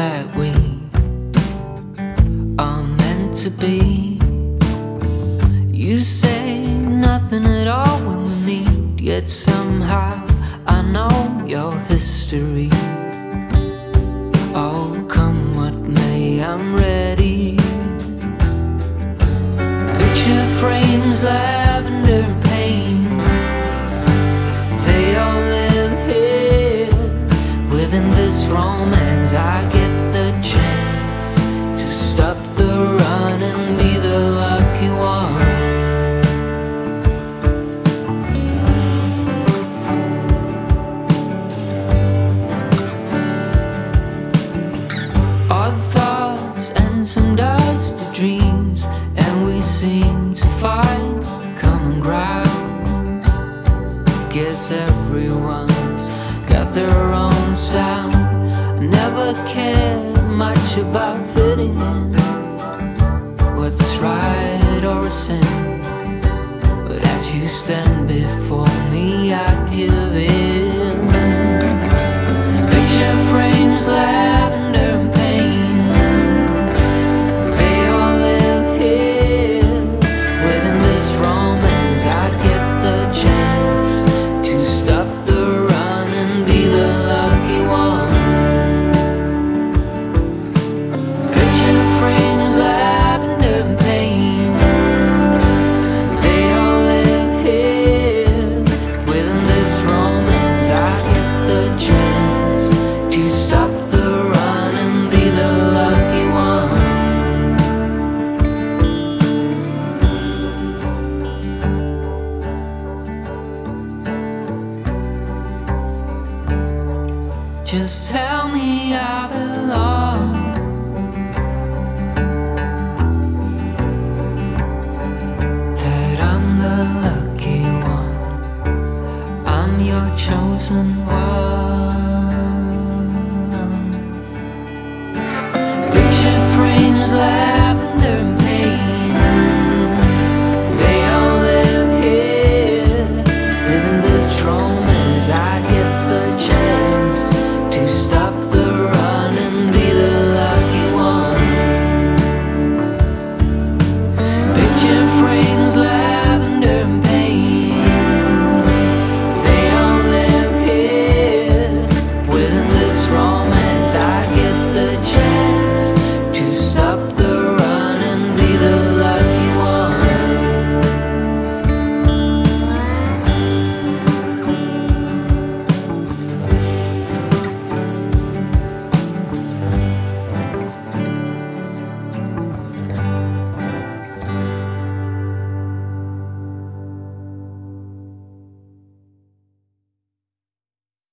that we are meant to be. You say nothing at all when we meet, yet somehow I know your history. Oh, come what may, I'm ready. Picture frames, lavender and pain, they all live here within this romance. I get the chance to stop the run and be the lucky one. Odd thoughts and some dusty dreams, and we seem to find common ground. Guess everyone's got their own sound. I never cared much about fitting in, what's right or a sin, but as you stand before me I give in. Picture frames, lavender and pain, they all live here within this romance. I get the chance to stop the run and be the lucky one. Picture frames, lavender and pain, they all live here within this romance. I get the chance to stop the run and be the lucky one. Just tell me I belong, that I'm the lucky one, I'm your chosen